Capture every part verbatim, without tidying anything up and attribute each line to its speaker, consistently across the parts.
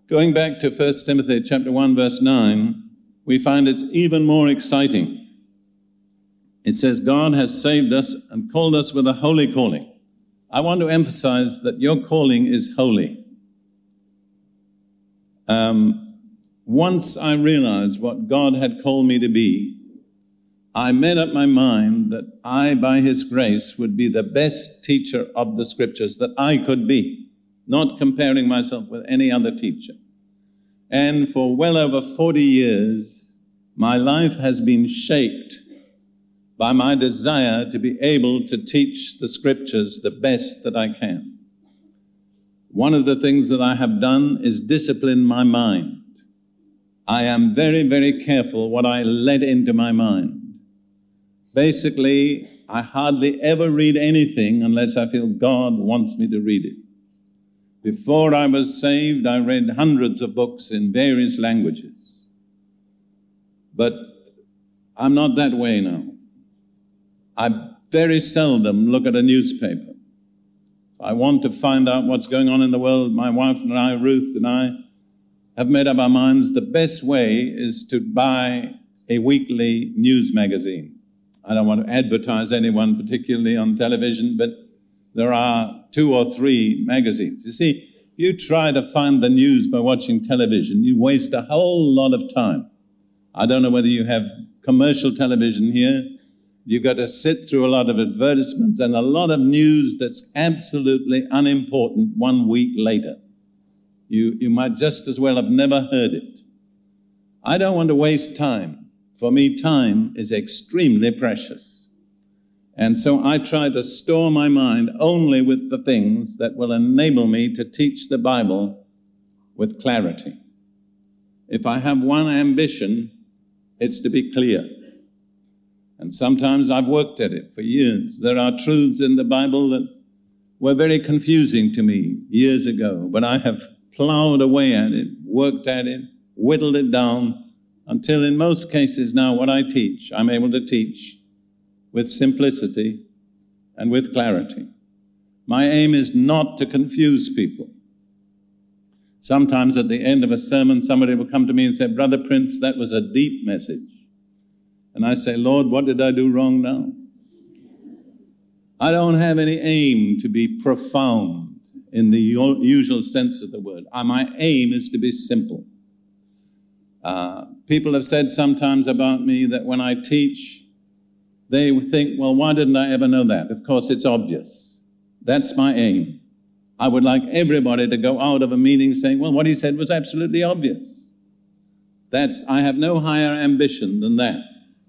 Speaker 1: Going back to First Timothy chapter one, verse nine, we find it's even more exciting. It says, God has saved us and called us with a holy calling. I want to emphasize that your calling is holy. Um, once I realized what God had called me to be, I made up my mind that I, by His grace, would be the best teacher of the Scriptures that I could be, not comparing myself with any other teacher. And for well over forty years, my life has been shaped by my desire to be able to teach the Scriptures the best that I can. One of the things that I have done is discipline my mind. I am very, very careful what I let into my mind. Basically, I hardly ever read anything unless I feel God wants me to read it. Before I was saved, I read hundreds of books in various languages. But I'm not that way now. I very seldom look at a newspaper. I want to find out what's going on in the world. My wife and I, Ruth and I, have made up our minds the best way is to buy a weekly news magazine. I don't want to advertise anyone particularly on television, but there are two or three magazines. You see, if you try to find the news by watching television, you waste a whole lot of time. I don't know whether you have commercial television here. You've got to sit through a lot of advertisements and a lot of news that's absolutely unimportant one week later. You, you might just as well have never heard it. I don't want to waste time. For me, time is extremely precious. And so I try to store my mind only with the things that will enable me to teach the Bible with clarity. If I have one ambition, it's to be clear. And sometimes I've worked at it for years. There are truths in the Bible that were very confusing to me years ago, but I have plowed away at it, worked at it, whittled it down, until in most cases now what I teach, I'm able to teach with simplicity and with clarity. My aim is not to confuse people. Sometimes at the end of a sermon, somebody will come to me and say, Brother Prince, that was a deep message. And I say, Lord, what did I do wrong now? I don't have any aim to be profound in the usual sense of the word. My aim is to be simple. Uh, people have said sometimes about me that when I teach, they think, well, why didn't I ever know that? Of course, it's obvious. That's my aim. I would like everybody to go out of a meeting saying, well, what he said was absolutely obvious. That's, I have no higher ambition than that.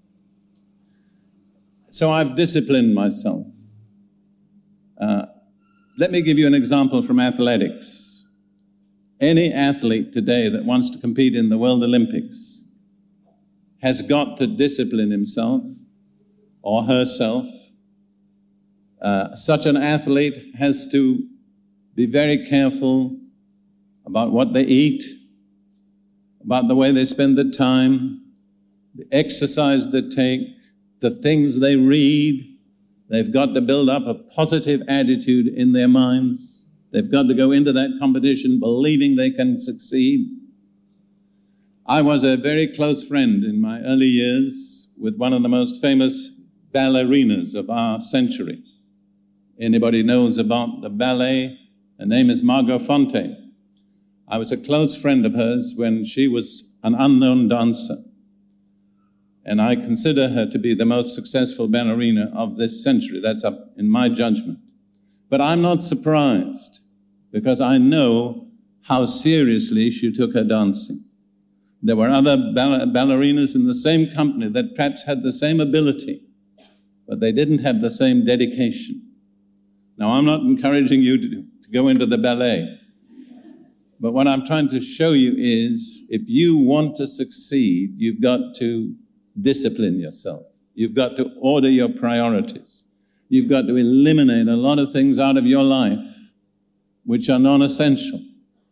Speaker 1: So I've disciplined myself. Uh, let me give you an example from athletics. Any athlete today that wants to compete in the World Olympics has got to discipline himself or herself. Uh, such an athlete has to be very careful about what they eat, about the way they spend their time, the exercise they take, the things they read. They've got to build up a positive attitude in their minds. They've got to go into that competition believing they can succeed. I was a very close friend in my early years with one of the most famous ballerinas of our century. Anybody knows about the ballet? Her name is Margot Fonteyn. I was a close friend of hers when she was an unknown dancer. And I consider her to be the most successful ballerina of this century. That's up in my judgment. But I'm not surprised, because I know how seriously she took her dancing. There were other ball- ballerinas in the same company that perhaps had the same ability, but they didn't have the same dedication. Now, I'm not encouraging you to, to go into the ballet, but what I'm trying to show you is if you want to succeed, you've got to discipline yourself. You've got to order your priorities. You've got to eliminate a lot of things out of your life which are non-essential.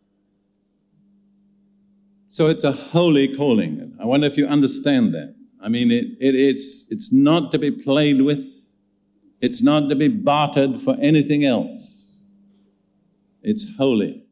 Speaker 1: So it's a holy calling. I wonder if you understand that. I mean, it, it, it's, it's not to be played with. It's not to be bartered for anything else. It's holy.